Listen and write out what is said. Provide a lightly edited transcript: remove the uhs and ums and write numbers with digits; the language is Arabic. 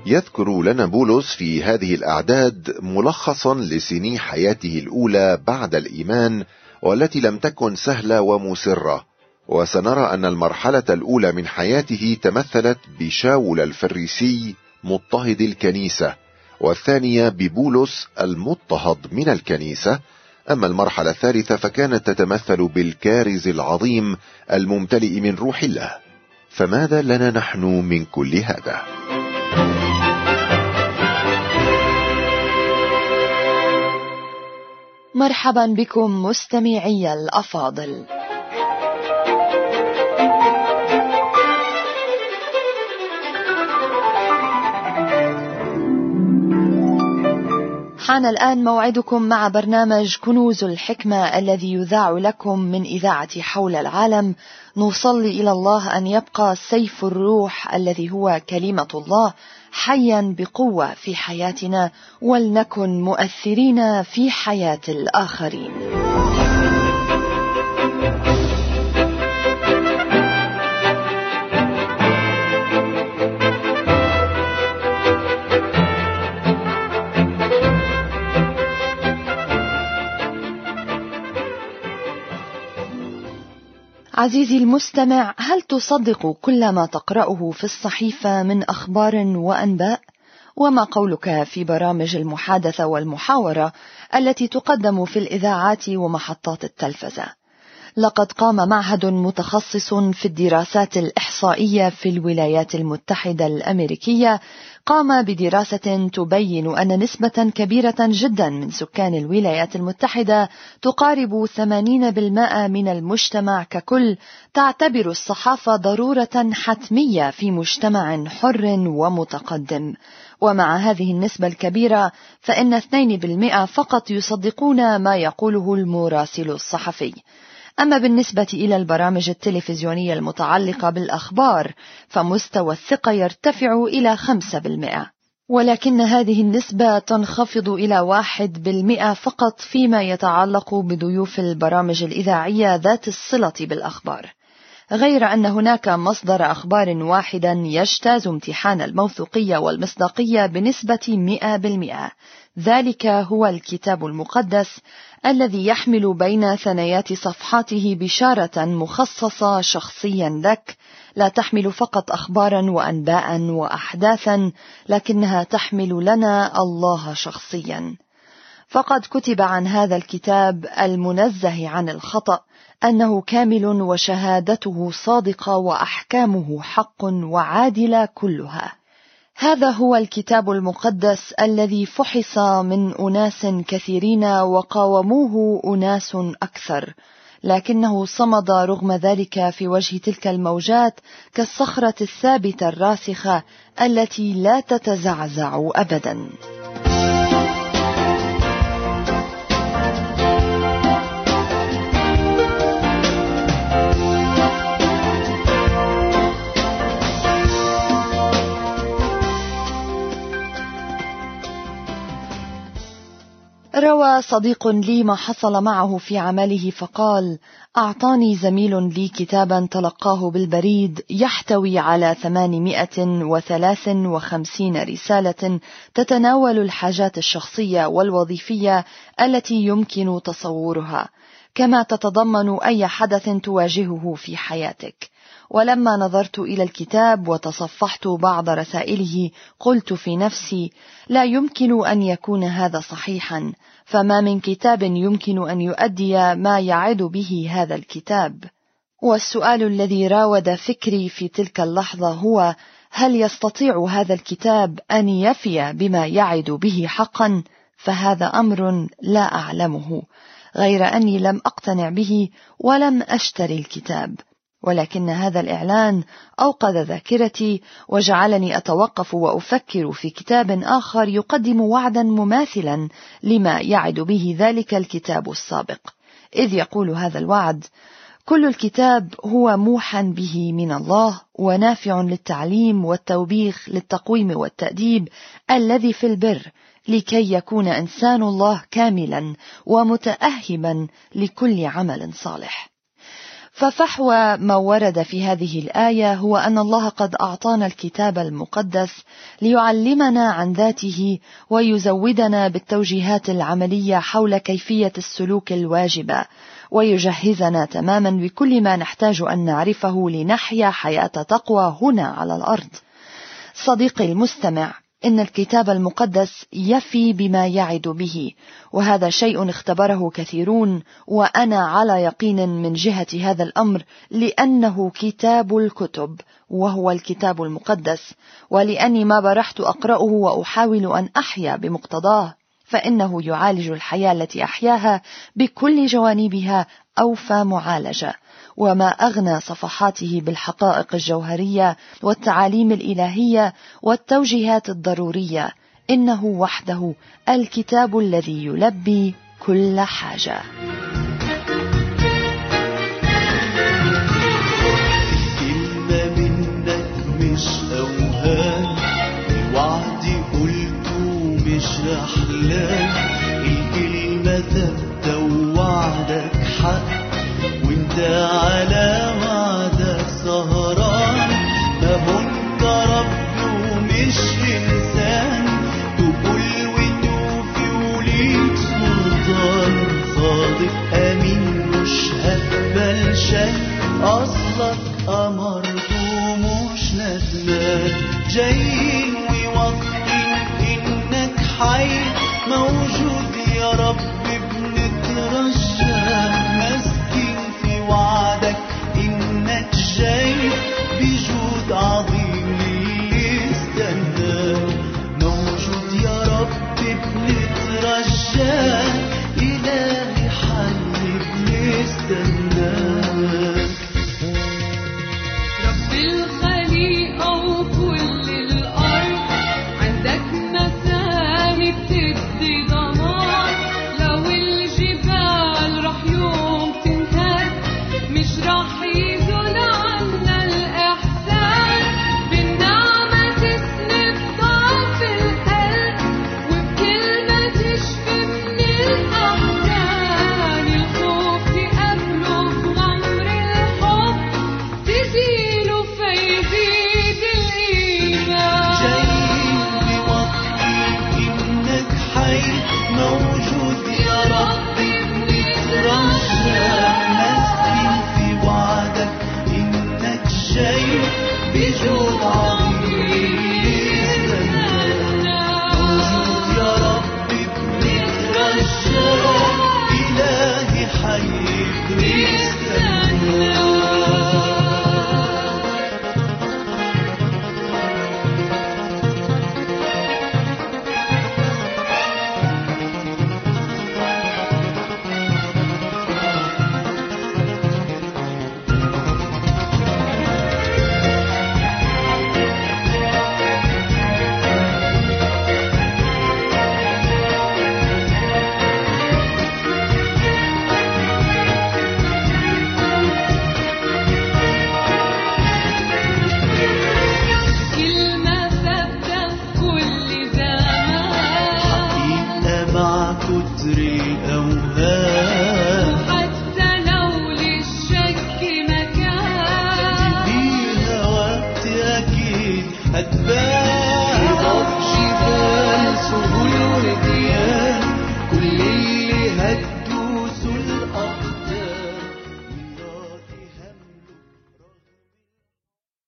يذكر لنا بولس في هذه الأعداد ملخصا لسنين حياته الأولى بعد الإيمان، والتي لم تكن سهلة ومسرة. وسنرى أن المرحلة الأولى من حياته تمثلت بشاول الفريسي مضطهد الكنيسة، والثانية ببولس المضطهد من الكنيسة. أما المرحلة الثالثة فكانت تتمثل بالكارز العظيم الممتلئ من روح الله. فماذا لنا نحن من كل هذا؟ مرحبا بكم مستمعي الأفاضل. حان الآن موعدكم مع برنامج كنوز الحكمة الذي يذاع لكم من إذاعة حول العالم. نصلي إلى الله أن يبقى سيف الروح الذي هو كلمة الله حيا بقوة في حياتنا، ولنكن مؤثرين في حياة الآخرين. عزيزي المستمع، هل تصدق كل ما تقرأه في الصحيفة من أخبار وأنباء؟ وما قولك في برامج المحادثة والمحاورة التي تقدم في الإذاعات ومحطات التلفزة؟ لقد قام معهد متخصص في الدراسات الإحصائية في الولايات المتحدة الأمريكية قام بدراسة تبين أن نسبة كبيرة جدا من سكان الولايات المتحدة تقارب 80% من المجتمع ككل تعتبر الصحافة ضرورة حتمية في مجتمع حر ومتقدم. ومع هذه النسبة الكبيرة فإن 2% فقط يصدقون ما يقوله المراسل الصحفي. أما بالنسبة إلى البرامج التلفزيونية المتعلقة بالأخبار فمستوى الثقة يرتفع إلى 5%، ولكن هذه النسبة تنخفض إلى 1% فقط فيما يتعلق بضيوف البرامج الإذاعية ذات الصلة بالأخبار، غير أن هناك مصدر أخبار واحدا يجتاز امتحان الموثوقية والمصداقية بنسبة 100%. ذلك هو الكتاب المقدس الذي يحمل بين ثنايات صفحاته بشارة مخصصة شخصيا لك، لا تحمل فقط أخبارا وأنباء وأحداثا، لكنها تحمل لنا الله شخصيا. فقد كتب عن هذا الكتاب المنزه عن الخطأ أنه كامل وشهادته صادقة وأحكامه حق وعادلة كلها. هذا هو الكتاب المقدس الذي فحص من أناس كثيرين وقاوموه أناس أكثر، لكنه صمد رغم ذلك في وجه تلك الموجات كالصخرة الثابتة الراسخة التي لا تتزعزع أبدا. روى صديق لي ما حصل معه في عمله فقال: أعطاني زميل لي كتابا تلقاه بالبريد يحتوي على 853 رسالة تتناول الحاجات الشخصية والوظيفية التي يمكن تصورها، كما تتضمن أي حدث تواجهه في حياتك. ولما نظرت إلى الكتاب وتصفحت بعض رسائله قلت في نفسي: لا يمكن أن يكون هذا صحيحا، فما من كتاب يمكن أن يؤدي ما يعد به هذا الكتاب. والسؤال الذي راود فكري في تلك اللحظة هو: هل يستطيع هذا الكتاب أن يفي بما يعد به حقا؟ فهذا أمر لا أعلمه، غير أني لم أقتنع به ولم أشتري الكتاب. ولكن هذا الإعلان أوقظ ذاكرتي وجعلني أتوقف وأفكر في كتاب آخر يقدم وعدا مماثلا لما يعد به ذلك الكتاب السابق، إذ يقول هذا الوعد: كل الكتاب هو موحى به من الله ونافع للتعليم والتوبيخ للتقويم والتأديب الذي في البر، لكي يكون إنسان الله كاملا ومتأهبا لكل عمل صالح. ففحوى ما ورد في هذه الآية هو أن الله قد أعطانا الكتاب المقدس ليعلمنا عن ذاته ويزودنا بالتوجيهات العملية حول كيفية السلوك الواجبة، ويجهزنا تماما بكل ما نحتاج أن نعرفه لنحيا حياة تقوى هنا على الأرض. صديقي المستمع، إن الكتاب المقدس يفي بما يعد به، وهذا شيء اختبره كثيرون، وأنا على يقين من جهة هذا الأمر، لأنه كتاب الكتب وهو الكتاب المقدس، ولأني ما برحت أقرأه وأحاول أن أحيا بمقتضاه، فإنه يعالج الحياة التي أحياها بكل جوانبها أوفى معالجة، وما أغنى صفحاته بالحقائق الجوهرية والتعاليم الإلهية والتوجيهات الضرورية. إنه وحده الكتاب الذي يلبي كل حاجة. كلمة منك مش أوهام، الوعد قلته مش أحلام، الكلمة ثابتة ووعدك حق، وانت على وعدك سهران. ما هو انت رب ومش انسان، تقول وتوفي وليك سلطان، صادق امين مش هتقبل شك، اصلك امرت ومش ندمان، جايين ويوطن انك حي موجود يا رب بنترجى، مسكين في وعدك انك جاي بجود عظيم للي استناه، موجود يا رب بنترجى، إلهي حي بنستناك. رب الخليقة وكل الأرض عندك مسامي بتدي ضمان، لو الجبال رح يوم تنهد مش رح يزول عنا الإحسان، بالنعمة تسند ضعف القلب وبكلمة تشفي من الأحزان، الخوف تقابله بغمر الحب تزيله فيزيد الإيمان. جايين بوطني إنك حي موجود يا رب بنترجى، مسكين في وعدك إنك جاي بجود عظيم